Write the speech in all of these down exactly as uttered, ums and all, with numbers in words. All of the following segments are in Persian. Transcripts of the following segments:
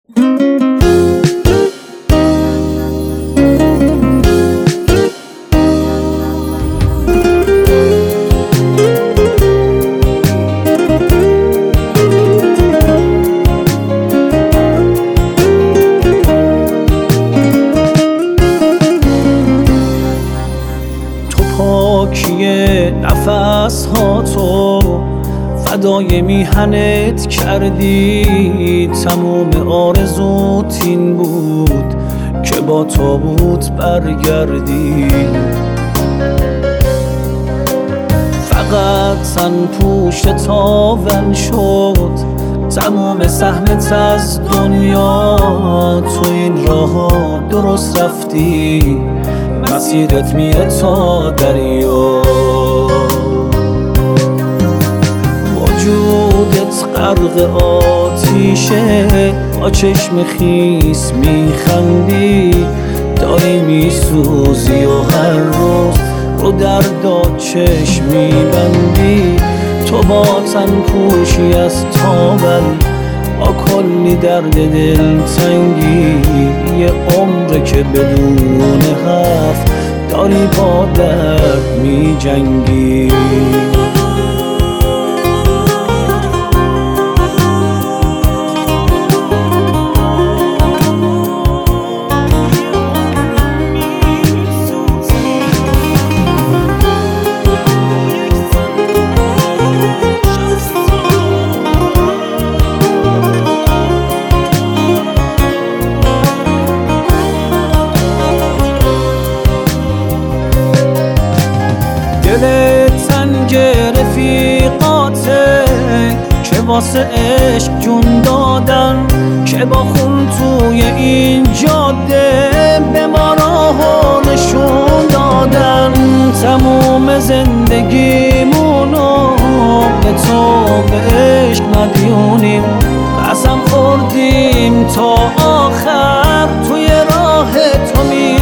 پاکی نفس ها تو فدای میهنت کردی، تموم آرزوت این بود که با تابوت برگردی. فقط تن پوشت تاول شد تموم سهمت از دنیا، تو این راه درست رفتی مسیرت میره تا دریا. وجودت غرق آتیشه، با چشم خیس میخندی، داری میسوزی و هر روز رو دردا چشم میبندی. تو با تن پوشی از تاول با کلی درد دل تنگی، یه عمره که بدون حرف داری با درد می جنگی. دل تنگ رفیقاته که واسه عشق جون دادن، که با خون توی این جاده به ما راهو نشون دادن. تموم زندگیمونو به تو به عشق مدیونیم، قسم خوردیم تا آخر توی راه تو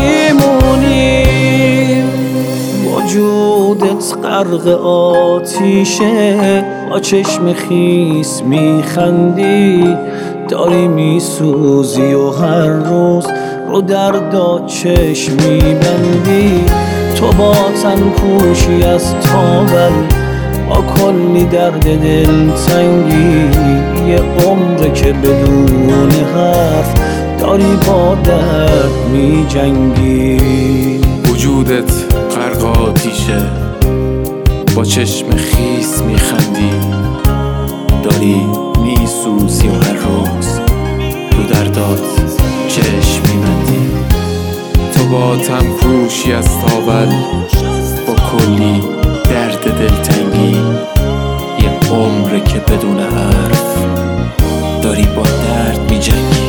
میمونیم. وجودت غرق آتیشه، با چشم خیس میخندی، داری میسوزی و هر روز رو دردا چشم میبندی. تو با تن پوشی از تاول با کلی درد دل تنگی، یه عمره که بدون حرف داری با درد میجنگی. وجودت غرق آتیشه، با چشم خیس میخندی، داری میسوزی و هر روز رو دردات چشم میبندی. تو با تن پوشی از تاول با کلی درد دلتنگی، یه عمره که بدون حرف داری با درد میجنگی.